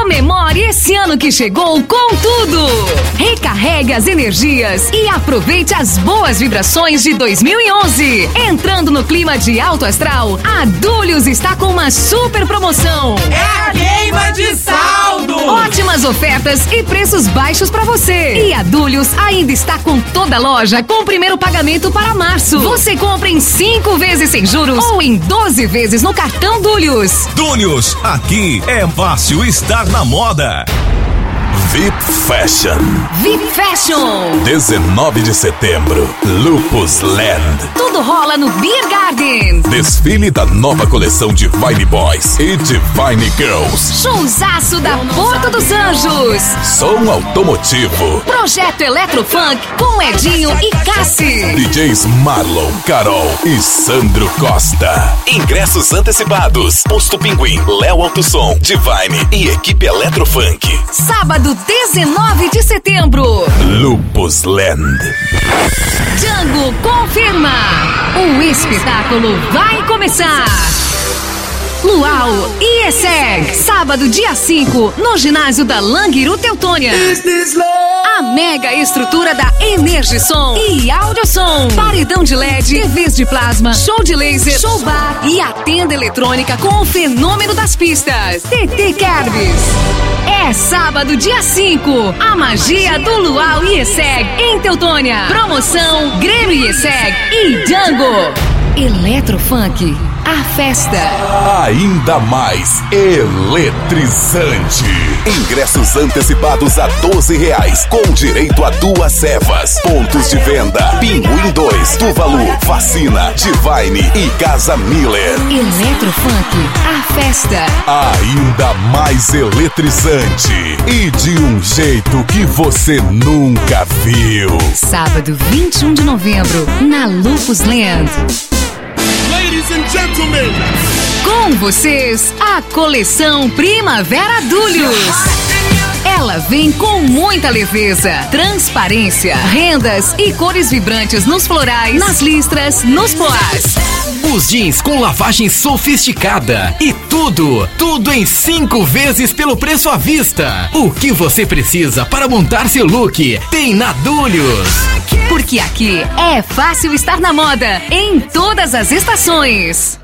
Comemore esse ano que chegou com tudo! Recarregue as energias e aproveite as boas vibrações de 2011. Entrando no clima de alto astral, a Dúlios está com uma super promoção. É a queima de saldo! Ótimas ofertas e preços baixos pra você. E a Dúlios ainda está com toda a loja com o primeiro pagamento para março. Você compra em 5 vezes sem juros ou em 12 vezes no cartão Dúlios. Dúlios, aqui é fácil estar na moda. VIP Fashion. VIP Fashion. 19 de setembro, Lupus Land. Tudo rola no Beer Garden. Desfile da nova coleção Divine Boys e Divine Girls. Showzaço da Porta dos Anjos. Som automotivo. Projeto Eletrofunk com Edinho e Cassi. DJs Marlon, Carol e Sandro Costa. Ingressos antecipados. Posto Pinguim, Léo Autosom, Divine e equipe Eletrofunk. Sábado 19 de setembro. Lupus Land. Django confirma. O espetáculo vai começar. Luau e ESSEG. Sábado, dia 5, no ginásio da Languiru Teutônia. A mega estrutura da Energisom e Audiosom. Paredão de LED, TVs de plasma, show de laser, show bar e a tenda eletrônica com o fenômeno das pistas. TT Kerbis. É sábado, dia 5, a magia do Luau e ESSEG em Teutônia. Promoção Grêmio e ESSEG e Django. Eletrofunk, a festa ainda mais eletrizante. Ingressos antecipados a R$12, com direito a 2 cevas. Pontos de venda: Pinguim 2, Tuvalu, Vacina, Divine e Casa Miller. Eletrofunk, a festa ainda mais eletrizante e de um jeito que você nunca viu. Sábado 21 de novembro, na Lupus Land. Ladies and gentlemen, com vocês, a coleção Primavera Dúlios. Ela vem com muita leveza, transparência, rendas e cores vibrantes nos florais, nas listras, nos poás. Os jeans com lavagem sofisticada e tudo em 5 vezes pelo preço à vista. O que você precisa para montar seu look tem na Dúlios. Porque aqui é fácil estar na moda em todas as estações.